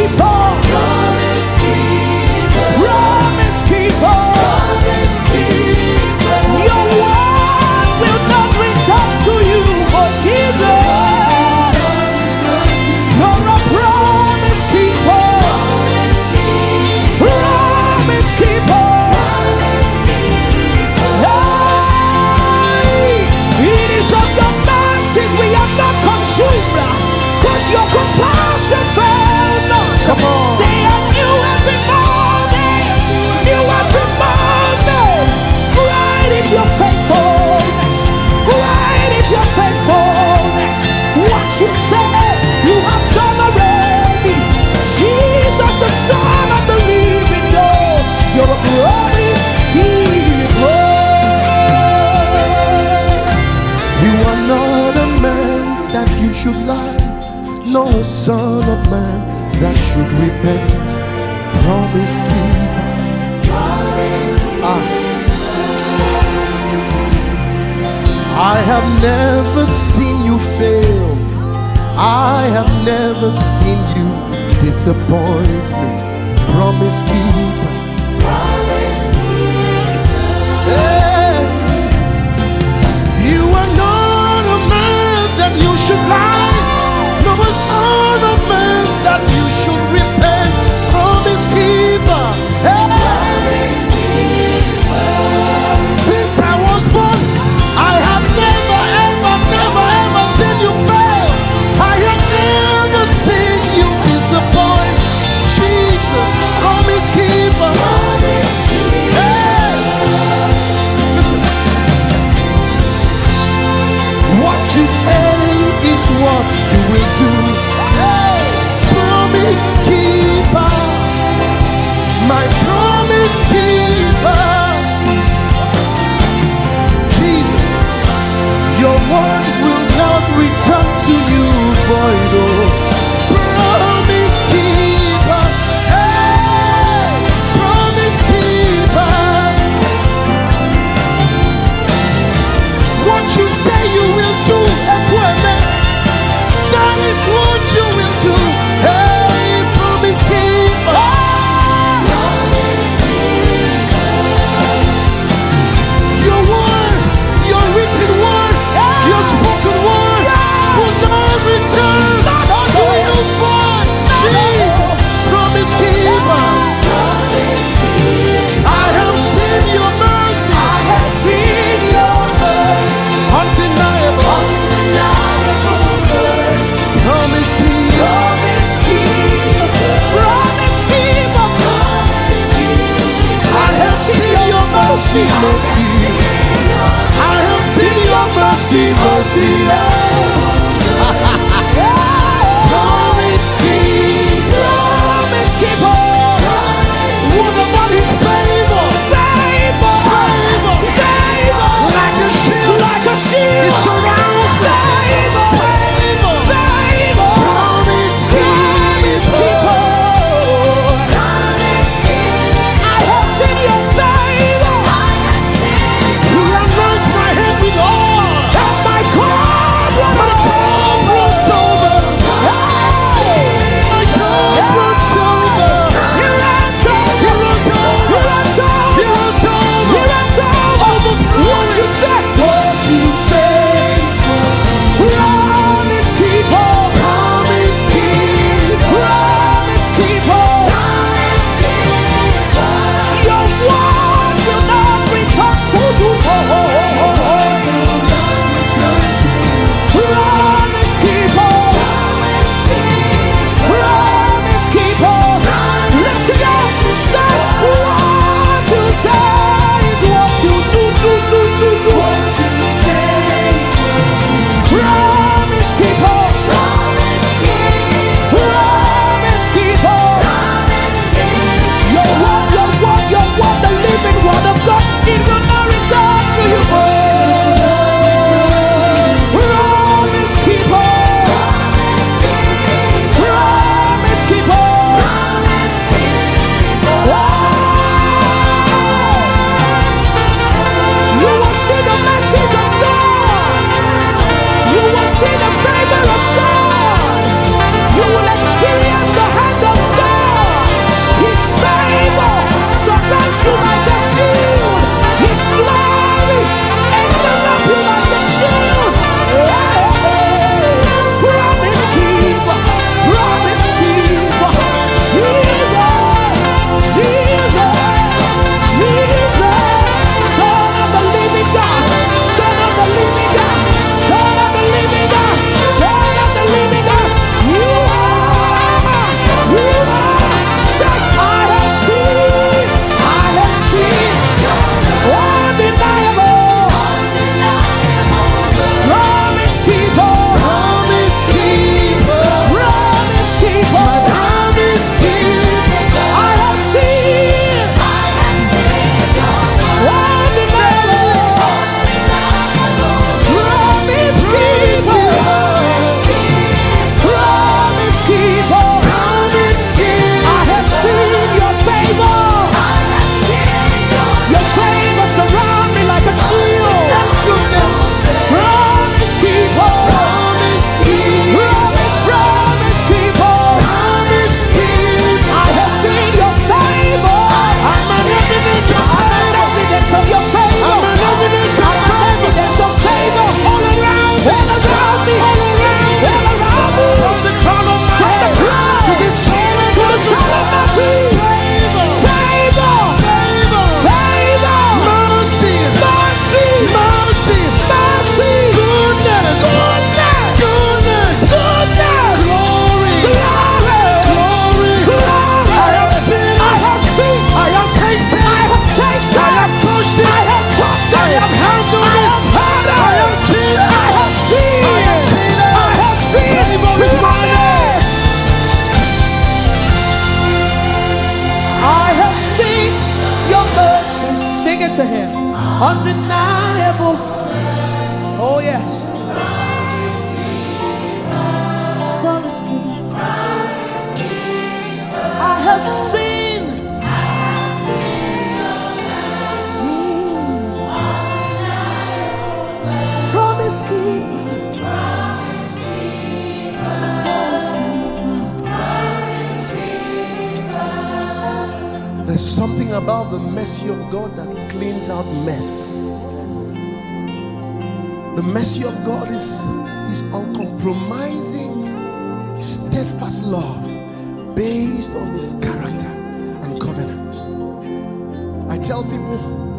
keeper. Promise keeper. Your word will not return to you, but Jesus, you're a promise keeper. Promise keeper. It is of your mercies we are not consumed, cause your compassion fail not. They are new every morning, new every morning. Great is your faithfulness, great is your faithfulness. What you say, you have done already. Jesus, the Son of the living God, you're a promise keeper. You are not a man that you should lie, nor a son of man that should repent. Promise keeper. I have never seen you fail. I have never seen you disappoint me. Promise keeper. Hey. You are not a man that you should lie, nor a son of man that you should repent. Promise keeper. Hey. Since I was born, I have never, ever, never, ever seen you fail. I have never seen you disappoint. Jesus, promise keeper. it to him. Undeniable. Oh yes. Promise keeper. I have seen. Promise keeper. There's something about the mercy of God that cleans out mess. The mercy of God is uncompromising, steadfast love based on his character and covenant. I tell people,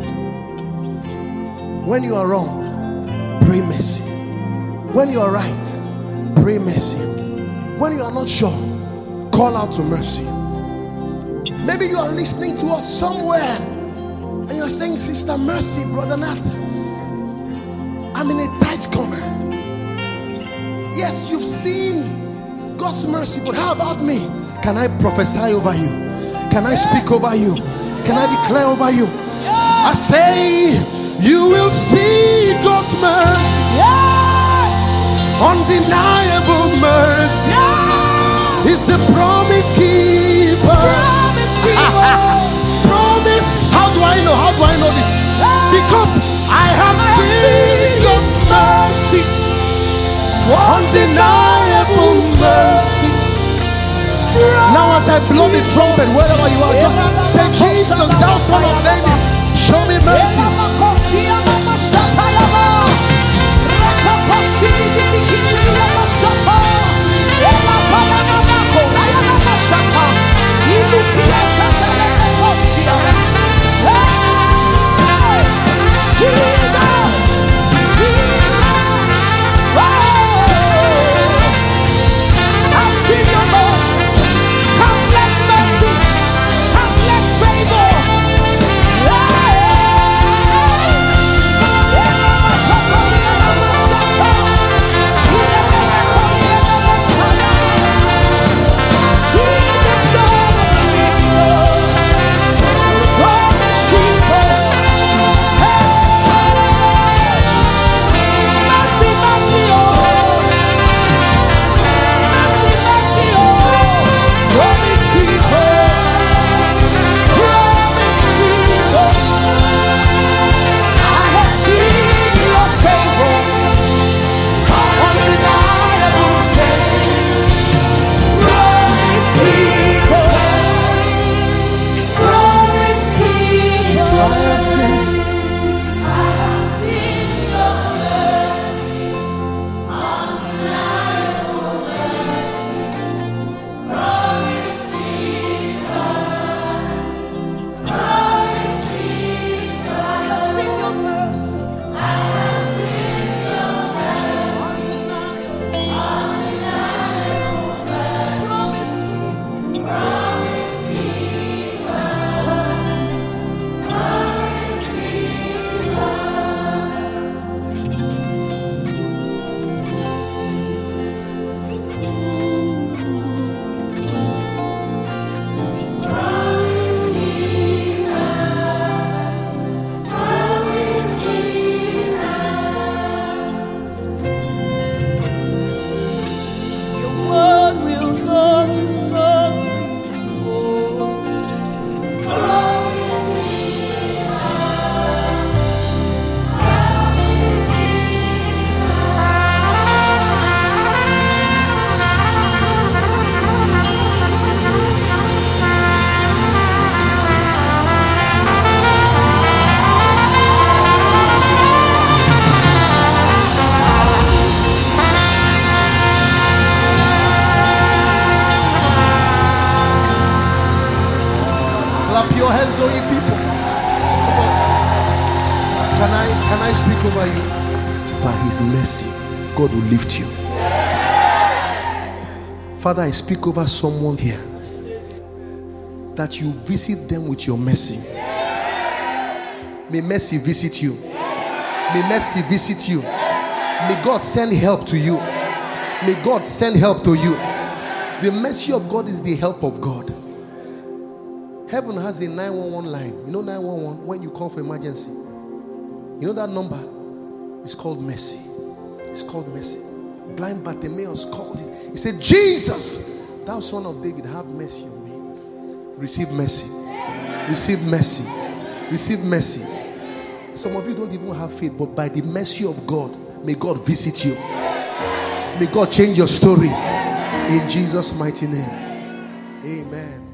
when you are wrong, pray mercy. When you are right, pray mercy. When you are not sure, call out to mercy. Maybe you are listening to us somewhere and you're saying, Sister Mercy, Brother Nat, I'm in a tight corner. Yes, you've seen God's mercy, but how about me? Can I prophesy over you? Can I speak over you? Can I declare over you? I say, you will see God's mercy. Undeniable mercy. Is the promise keeper. Promise. How do I know? How do I know this? Because I have seen God's mercy. Undeniable mercy. Now as I blow the trumpet, wherever you are, just say, Jesus, thou son of David, show me mercy. I've seen your mercy, countless mercy, countless favor. Your hands, O ye people. Can I speak over you? By his mercy, God will lift you. Father, I speak over someone here, that you visit them with your mercy. May mercy visit you. May mercy visit you. May God send help to you. May God send help to you. The mercy of God is the help of God. Heaven has a 911 line. You know 911 when you call for emergency. You know that number? It's called mercy. It's called mercy. Blind Bartimaeus called it. He said, Jesus, thou son of David, have mercy on me. Receive mercy. Receive mercy. Receive mercy. Some of you don't even have faith, but by the mercy of God, may God visit you. May God change your story. In Jesus' mighty name. Amen.